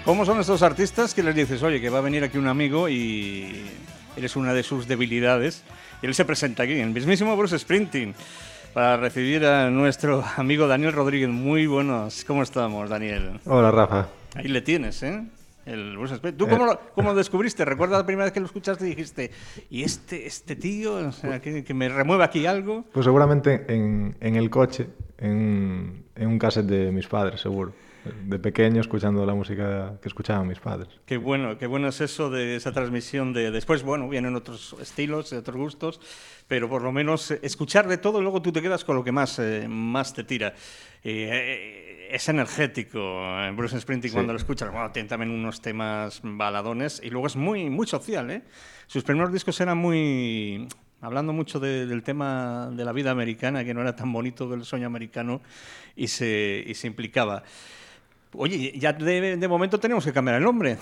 ¿Cómo son estos artistas que les dices, oye, que va a venir aquí un amigo y eres una de sus debilidades? Y él se presenta aquí, el mismísimo Bruce Springsteen, para recibir a nuestro amigo Daniel Rodríguez. Muy buenos. ¿Cómo estamos, Daniel? Hola, Rafa. Ahí le tienes, ¿eh? El Bruce Springsteen. ¿Tú cómo lo descubriste? ¿Recuerdas la primera vez que lo escuchaste y dijiste, ¿y este tío, o sea, que me remueve aquí algo? Pues seguramente en el coche, en un cassette de mis padres, seguro. De pequeño, escuchando la música que escuchaban mis padres. Qué bueno es eso de esa transmisión de después, bueno, vienen otros estilos, otros gustos, pero por lo menos escuchar de todo y luego tú te quedas con lo que más te tira. Es energético Bruce Springsteen, sí. Cuando lo escuchas. Bueno, tiene también unos temas baladones y luego es muy, muy social, ¿eh? Sus primeros discos eran muy... hablando mucho del tema de la vida americana, que no era tan bonito que el sueño americano, y se implicaba. Oye, ya de momento tenemos que cambiar el nombre.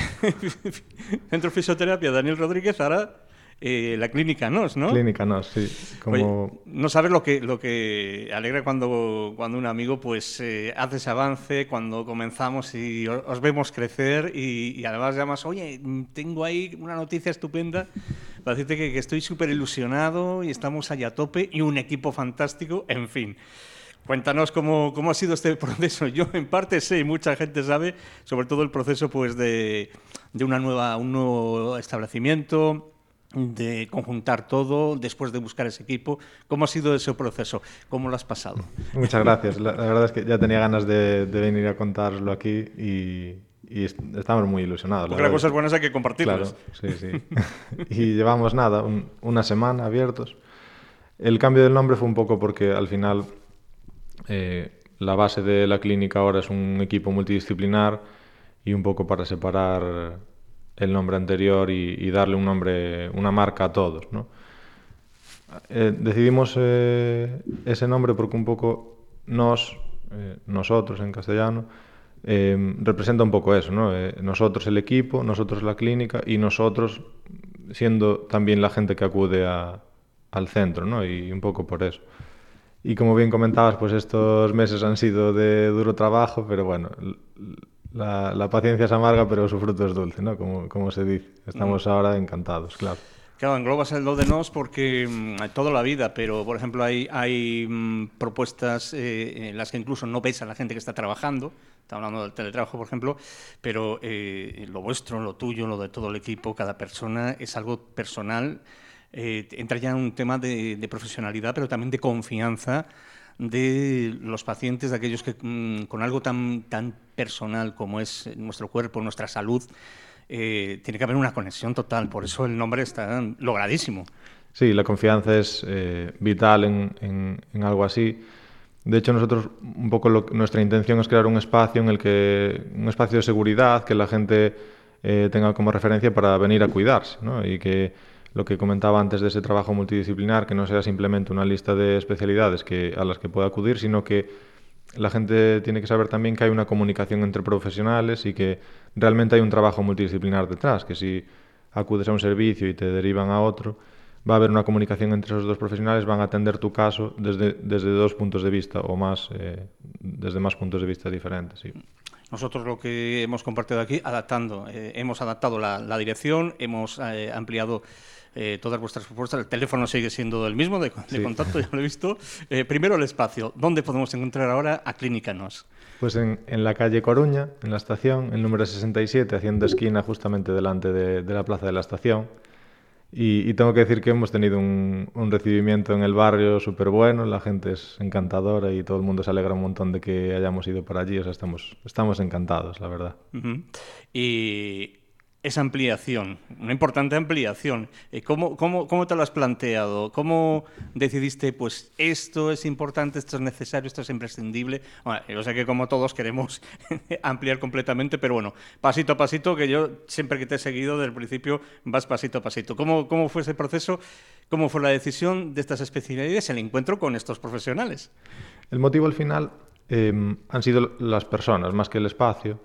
Centro Fisioterapia Daniel Rodríguez, ahora la Clínica NOS, ¿no? Clínica NOS, sí. Como... Oye, no sabes lo que alegra cuando un amigo pues hace ese avance, cuando comenzamos y os vemos crecer y además llamas, oye, tengo ahí una noticia estupenda para decirte que estoy súper ilusionado y estamos allá a tope y un equipo fantástico, en fin. Cuéntanos cómo ha sido este proceso. Yo en parte sé y mucha gente sabe, sobre todo el proceso pues de un nuevo establecimiento, de conjuntar todo, después de buscar ese equipo. ¿Cómo ha sido ese proceso? ¿Cómo lo has pasado? Muchas gracias. La verdad es que ya tenía ganas de venir a contároslo aquí y estamos muy ilusionados. Porque las cosas buenas hay que compartirlas. Claro, sí. Y llevamos una semana abiertos. El cambio del nombre fue un poco porque al final... la base de la clínica ahora es un equipo multidisciplinar y un poco para separar el nombre anterior y darle un nombre, una marca a todos, ¿no? Decidimos ese nombre porque un poco nosotros en castellano, representa un poco eso, ¿no? Nosotros el equipo, nosotros la clínica y nosotros siendo también la gente que acude al centro, ¿no? Y un poco por eso. Y como bien comentabas, pues estos meses han sido de duro trabajo, pero bueno, la paciencia es amarga, pero su fruto es dulce, ¿no? Como se dice. Estamos ahora encantados, claro. Claro, englobas el lo de nos porque toda la vida, pero por ejemplo hay propuestas en las que incluso no ves a la gente que está trabajando. Está hablando del teletrabajo, por ejemplo, pero lo vuestro, lo tuyo, lo de todo el equipo, cada persona es algo personal. Entra ya en un tema de profesionalidad, pero también de confianza de los pacientes, de aquellos que con algo tan personal como es nuestro cuerpo, nuestra salud, tiene que haber una conexión total. Por eso el nombre está logradísimo. Sí, la confianza es vital en algo así. De hecho, nosotros un poco nuestra intención es crear un espacio un espacio de seguridad, que la gente tenga como referencia para venir a cuidarse, ¿no? Y que lo que comentaba antes de ese trabajo multidisciplinar, que no sea simplemente una lista de especialidades a las que pueda acudir, sino que la gente tiene que saber también que hay una comunicación entre profesionales y que realmente hay un trabajo multidisciplinar detrás, que si acudes a un servicio y te derivan a otro, va a haber una comunicación entre esos dos profesionales, van a atender tu caso desde dos puntos de vista o más, desde más puntos de vista diferentes. Sí. Nosotros lo que hemos compartido aquí, hemos adaptado la dirección, hemos ampliado todas vuestras propuestas. El teléfono sigue siendo el mismo de contacto, ya lo he visto. Primero el espacio. ¿Dónde podemos encontrar ahora a Clínica NOS? Pues en la calle Coruña, en la estación, el número 67, haciendo esquina justamente delante de la plaza de la estación. Y tengo que decir que hemos tenido un recibimiento en el barrio súper bueno, la gente es encantadora y todo el mundo se alegra un montón de que hayamos ido por allí, o sea, estamos encantados, la verdad. Uh-huh. Y esa ampliación, una importante ampliación, ¿cómo te lo has planteado? ¿Cómo decidiste, pues, esto es importante, esto es necesario, esto es imprescindible? Bueno, yo sé que como todos queremos ampliar completamente, pero bueno, pasito a pasito, que yo siempre que te he seguido desde el principio vas pasito a pasito. ¿Cómo fue ese proceso? ¿Cómo fue la decisión de estas especialidades, el encuentro con estos profesionales? El motivo al final han sido las personas, más que el espacio.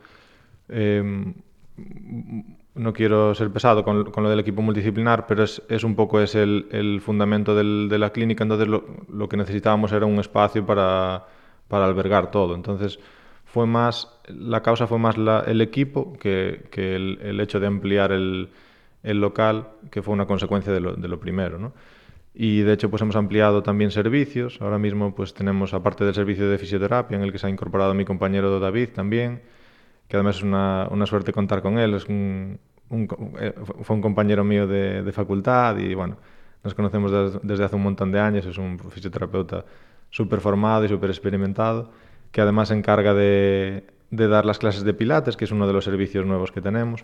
No quiero ser pesado con lo del equipo multidisciplinar, pero es un poco el fundamento de la clínica. Entonces lo que necesitábamos era un espacio para albergar todo. Entonces la causa fue más el equipo que el hecho de ampliar el local, que fue una consecuencia de lo primero, ¿no? Y de hecho pues hemos ampliado también servicios. Ahora mismo pues tenemos, aparte del servicio de fisioterapia, en el que se ha incorporado mi compañero David también, que además es una suerte contar con él. Fue un compañero mío de facultad y bueno, nos conocemos desde hace un montón de años. Es un fisioterapeuta súper formado y súper experimentado, que además se encarga de dar las clases de pilates, que es uno de los servicios nuevos que tenemos.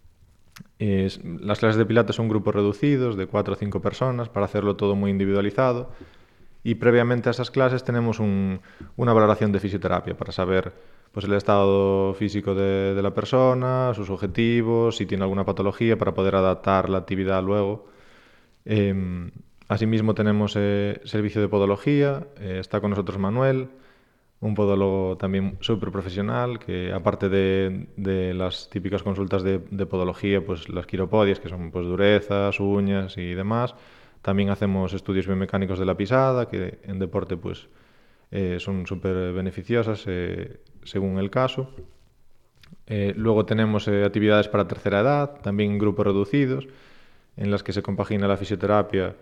Las clases de pilates son grupos reducidos de 4 o 5 personas para hacerlo todo muy individualizado, y previamente a esas clases tenemos una valoración de fisioterapia para saber pues, el estado físico de la persona, sus objetivos, si tiene alguna patología, para poder adaptar la actividad luego. Asimismo tenemos servicio de podología. Está con nosotros Manuel, un podólogo también súper profesional, que aparte de las típicas consultas de podología, pues las quiropodias, que son pues durezas, uñas y demás. También hacemos estudios biomecánicos de la pisada, que en deporte pues son súper beneficiosas según el caso. Luego tenemos actividades para tercera edad, también en grupos reducidos, en las que se compagina la fisioterapia.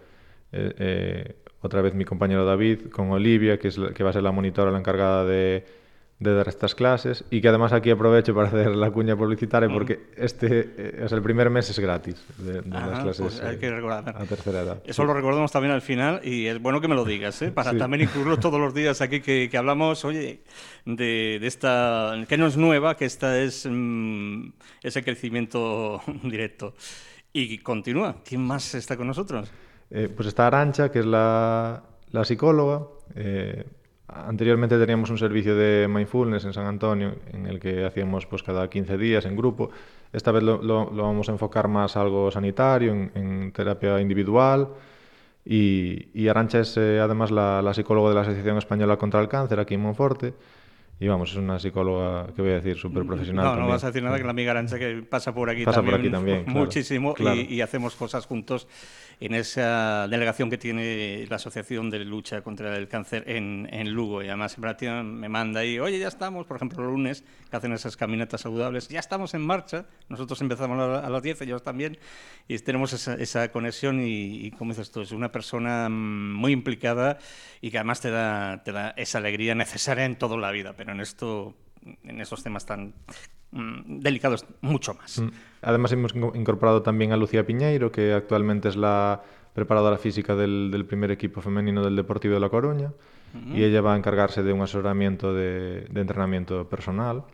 Otra vez mi compañero David con Olivia, que va a ser la monitora, la encargada de dar estas clases, y que además aquí aprovecho para hacer la cuña publicitaria, porque el primer mes es gratis de las clases pues hay que recordar. a tercera edad. Eso lo recordamos también al final, y es bueno que me lo digas, para también incluirlo todos los días aquí que hablamos, oye, de esta, que no es nueva, que esta es ese crecimiento directo. Y continúa, ¿quién más está con nosotros? Pues está Arantxa, que es la psicóloga. Anteriormente teníamos un servicio de mindfulness en San Antonio, en el que hacíamos pues, cada 15 días en grupo. Esta vez lo vamos a enfocar más a algo sanitario, en terapia individual. Y Arantxa es además la psicóloga de la Asociación Española contra el Cáncer aquí en Monforte. Y vamos, es una psicóloga, que voy a decir, súper profesional. No vas a decir nada, que la amiga Arantxa, que pasa por aquí también, muchísimo, claro. Y hacemos cosas juntos en esa delegación que tiene la Asociación de Lucha contra el Cáncer en Lugo. Y además me manda ahí, oye, ya estamos, por ejemplo, los lunes, que hacen esas caminatas saludables, ya estamos en marcha. Nosotros empezamos a las 10, ellos también, y tenemos esa conexión y como dices tú, es una persona muy implicada y que además te da esa alegría necesaria en toda la vida, pero en estos temas tan delicados mucho más. Además hemos incorporado también a Lucía Piñeiro, que actualmente es la preparadora física del primer equipo femenino del Deportivo de La Coruña, y ella va a encargarse de un asesoramiento de entrenamiento personal.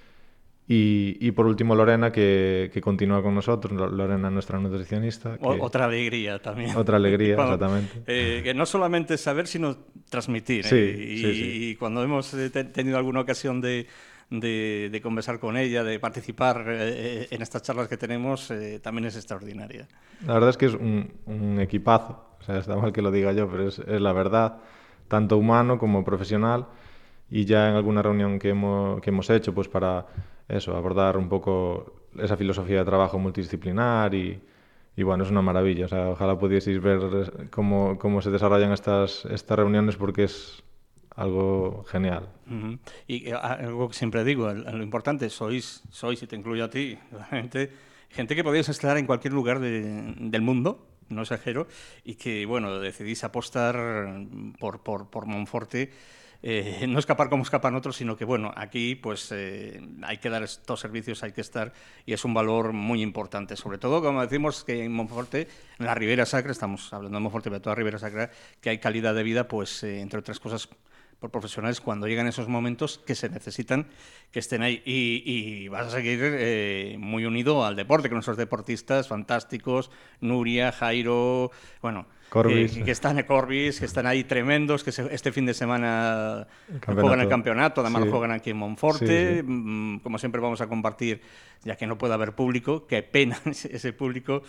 Y por último Lorena, que continúa con nosotros. Lorena, nuestra nutricionista. Otra alegría también. Otra alegría, exactamente. Que no solamente es saber, sino transmitir. Sí. Y cuando hemos tenido alguna ocasión de conversar con ella, de participar en estas charlas que tenemos, también es extraordinaria. La verdad es que es un equipazo. O sea, está mal que lo diga yo, pero es la verdad, tanto humano como profesional. Y ya en alguna reunión que hemos hecho, pues para eso, abordar un poco esa filosofía de trabajo multidisciplinar, y bueno, es una maravilla. O sea, ojalá pudieseis ver cómo se desarrollan estas reuniones, porque es algo genial. Y algo que siempre digo, lo importante, sois, y te incluyo a ti, gente que podéis estar en cualquier lugar del mundo, no exagero, y que, bueno, decidís apostar por Monforte. No escapar como escapan otros, sino que, bueno, aquí pues hay que dar estos servicios, hay que estar, y es un valor muy importante. Sobre todo, como decimos, que en Monforte, en la Ribera Sacra, estamos hablando de Monforte, pero toda Ribera Sacra, que hay calidad de vida, pues entre otras cosas, por profesionales, cuando llegan esos momentos que se necesitan, que estén ahí. Y vas a seguir muy unido al deporte, con nuestros deportistas fantásticos, Nuria, Jairo, bueno... Que están Corbis, que están ahí tremendos, que este fin de semana juegan el campeonato, además lo juegan aquí en Monforte. Sí. Como siempre vamos a compartir, ya que no puede haber público, qué pena ese público,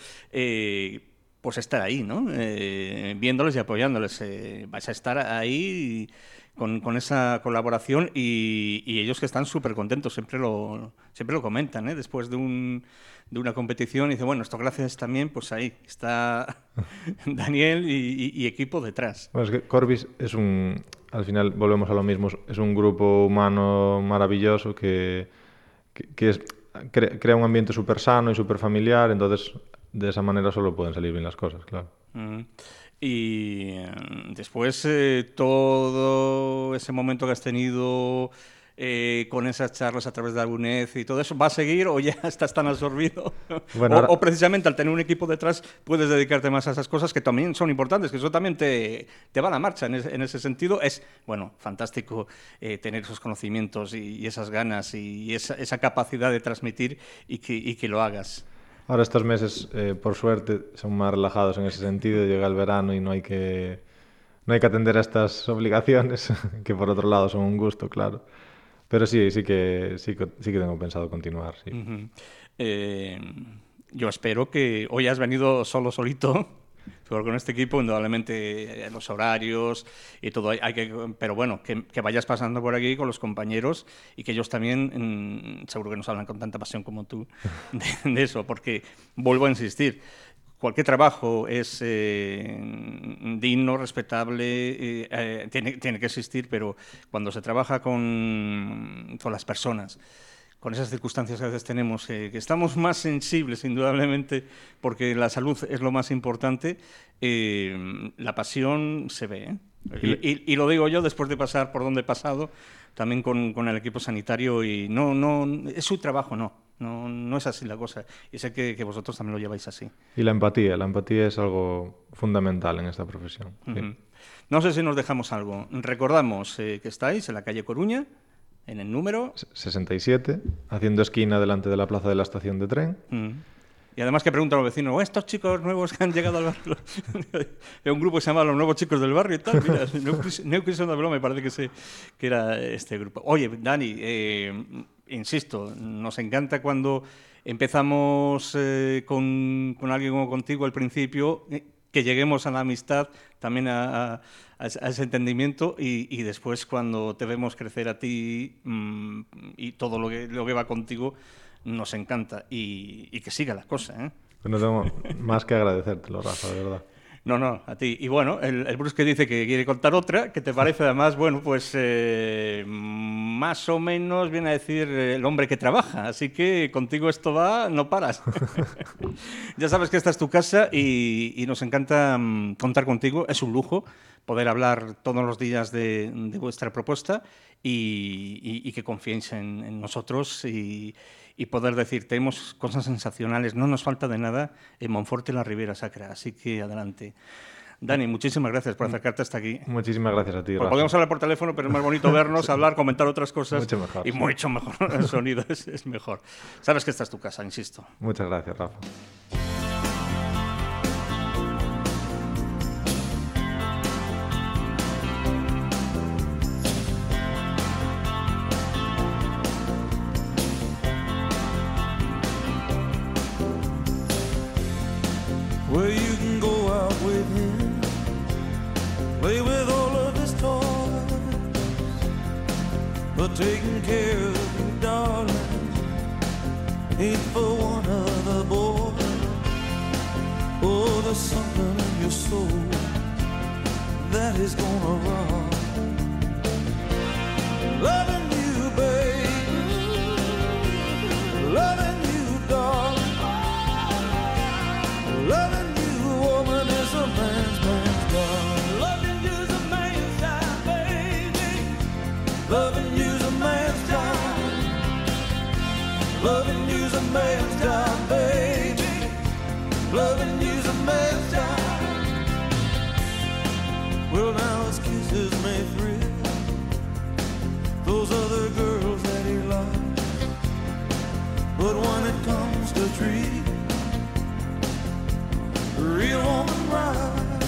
pues estar ahí, ¿no? Viéndoles y apoyándoles. Vais a estar ahí con esa colaboración y ellos que están súper contentos, siempre lo comentan, ¿eh? Después de una competición, y dice, bueno, esto gracias también, pues ahí está Daniel y equipo detrás. Bueno, es que Corbis es al final volvemos a lo mismo, es un grupo humano maravilloso que crea un ambiente súper sano y súper familiar, entonces de esa manera solo pueden salir bien las cosas, claro. Y después todo ese momento que has tenido con esas charlas a través de Albunez y todo eso, ¿va a seguir o ya estás tan absorbido? Bueno, o precisamente al tener un equipo detrás puedes dedicarte más a esas cosas que también son importantes, que eso también te va a la marcha en ese sentido. Es, bueno, fantástico tener esos conocimientos y esas ganas y esa capacidad de transmitir y que lo hagas. Ahora estos meses, por suerte, son más relajados en ese sentido. Llega el verano y no hay que atender a estas obligaciones, que por otro lado son un gusto, claro. Pero sí que tengo pensado continuar, sí. Yo espero que hoy has venido solito, pero con este equipo, indudablemente los horarios y todo, pero bueno, que vayas pasando por aquí con los compañeros y que ellos también, seguro que nos hablan con tanta pasión como tú de eso, porque vuelvo a insistir, cualquier trabajo es digno, respetable, tiene que existir, pero cuando se trabaja con las personas, con esas circunstancias que a veces tenemos, que estamos más sensibles, indudablemente, porque la salud es lo más importante, la pasión se ve, ¿eh? Y lo digo yo después de pasar por donde he pasado, también con el equipo sanitario, y no es su trabajo, no es así la cosa. Y sé que vosotros también lo lleváis así. Y la empatía es algo fundamental en esta profesión. Sí. No sé si nos dejamos algo. Recordamos que estáis en la calle Coruña, en el número 67, haciendo esquina delante de la plaza de la estación de tren. Y además que preguntan a los vecinos, estos chicos nuevos que han llegado al barrio, un grupo que se llama Los Nuevos Chicos del Barrio y tal, mira, New Kids on the Block, me parece que era este grupo. Oye, Dani, insisto, nos encanta cuando empezamos con alguien como contigo al principio, que lleguemos a la amistad, también a ese entendimiento, y después cuando te vemos crecer a ti y todo lo que va contigo, nos encanta y que siga la cosa, ¿eh? Pues no tengo más que agradecértelo, Rafa, de verdad. No, a ti. Y bueno, el Bruce que dice que quiere contar otra, que te parece además, bueno, pues más o menos viene a decir el hombre que trabaja. Así que contigo esto va, no paras. Ya sabes que esta es tu casa y nos encanta contar contigo. Es un lujo poder hablar todos los días de vuestra propuesta y que confiéis en nosotros y poder decir, tenemos cosas sensacionales, no nos falta de nada en Monforte y la Ribera Sacra, así que adelante. Dani, muchísimas gracias por acercarte hasta aquí. Muchísimas gracias a ti, Rafa. Podemos hablar por teléfono, pero es más bonito vernos, hablar, comentar otras cosas. Mucho mejor. Y mucho mejor, el sonido es mejor. Sabes que esta es tu casa, insisto. Muchas gracias, Rafa. Where you can go out with him, play with all of his toys, but taking care of you, darling, ain't for one of the boys. Oh, there's something in your soul that is gonna rock. Loving you, baby, loving you, darling, loving woman is a man's job. Loving you's a man's job, baby. Loving you's a man's job. Loving you's a man's job, baby. Loving you's a man's job. Well, now his kisses may thrill those other girls that he loves, but when it comes to treat real woman right,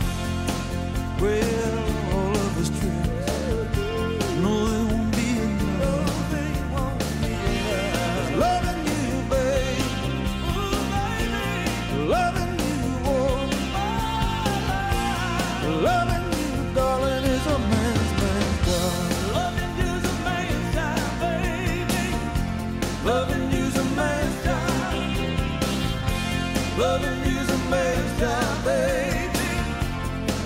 well, all of his tricks, no, they won't be enough. Loving you, babe, ooh, baby, loving you, woman, loving you, darling, is a man's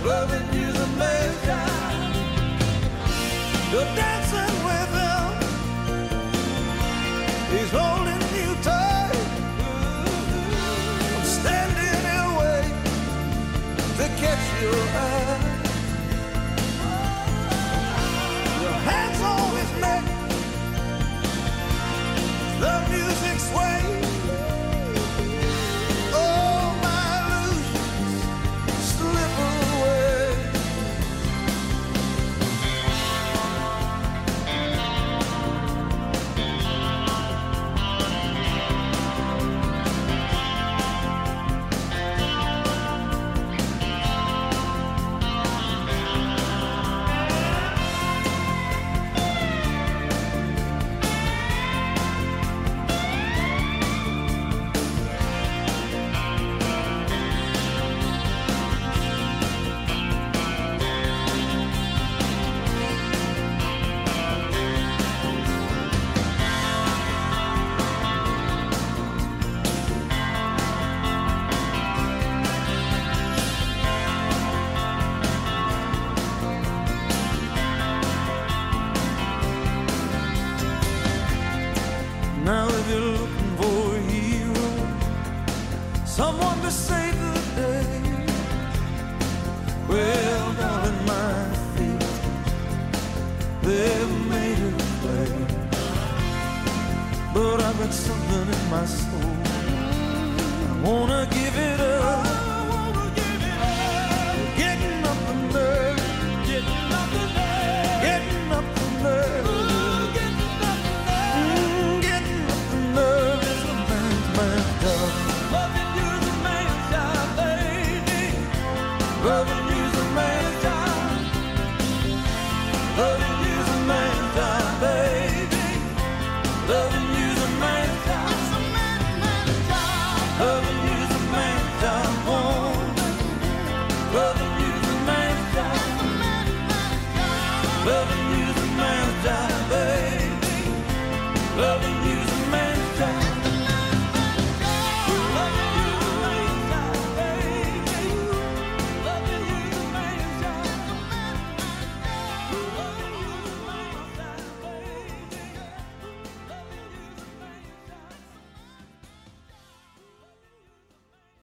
Loving you's a man's job. You're dancing with him, he's holding you tight. I'm standing and waiting to catch your eye. Your hands on his neck, the music sways. Oh, my illusions slip away. Now if you're looking for a hero, someone to save the day, well, darling, my feet, they've made it plain. But I've got something in my soul, I wanna give it up. Getting up the nerve, getting up the nerve, getting up the nerve. Love is a man's job. Loving you's a man's job, baby. Loving you's a man's job. Loving you's a man's job, baby. Loving you's a man's job. It's a man's job. Loving you's a man's job, woman. Loving you's a man's job. Loving you's a man's job, baby. Loving